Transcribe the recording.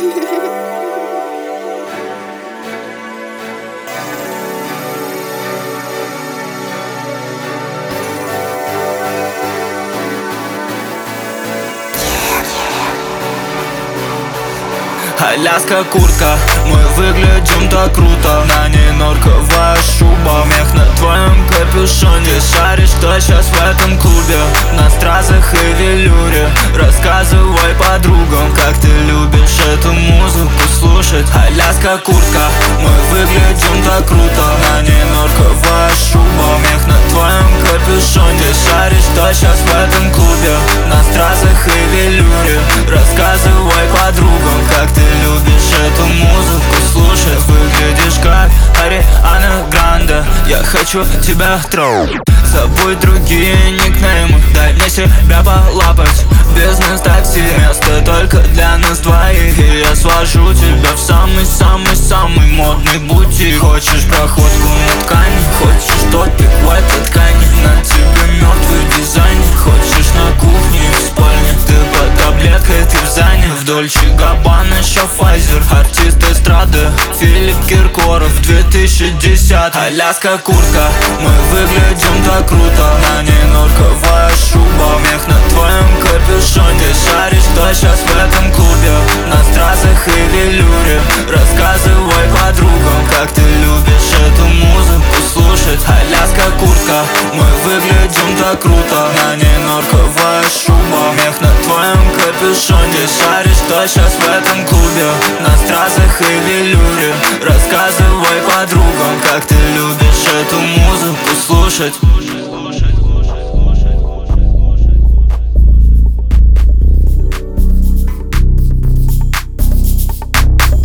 Аляска куртка, мы выглядим так круто. На ней норковая шуба, мех на твоем капюшоне. Ты шаришь, что сейчас в этом клубе, на стразах и велюре. Рассказывай подругам, как ты любишь эту музыку слушать. Аляска куртка, мы выглядим так круто. На ней норковая шуба, мех на твоем капюшоне. Ты шаришь, что сейчас в этом клубе, на стразах и велюре. Рассказывай подругам, как ты любишь эту музыку слушать. Выглядишь как Ариана Гранде, я хочу тебя трогать. Забудь другие никнеймы, дай мне себя полапать. Бизнес-такси, место только для нас двоих. И я свожу тебя в самый-самый-самый модный бутик. Хочешь проходку на ткани, хочешь топик в этой ткани. На тебе мертвый дизайн, хочешь на кухне и в спальне. Ты под таблеткой, ты в зане. В Дольче Габбана еще Файзер. Артист эстрады Филипп Киркоров 2010. Аляска куртка, мы выглядим так круто. На ней норковая шуба, мех на твоем капюшоне. Ты шаришь, что сейчас в этом клубе, на стразах и велюре. Рассказывай подругам, как ты любишь эту музыку слушать. Аляска куртка, мы выглядим так круто. На ней норковая шуба, мех на твоем капюшоне. Ты шаришь, что сейчас в этом клубе, на стразах и велюре. Рассказывай подругам, как ты любишь эту музыку слушать.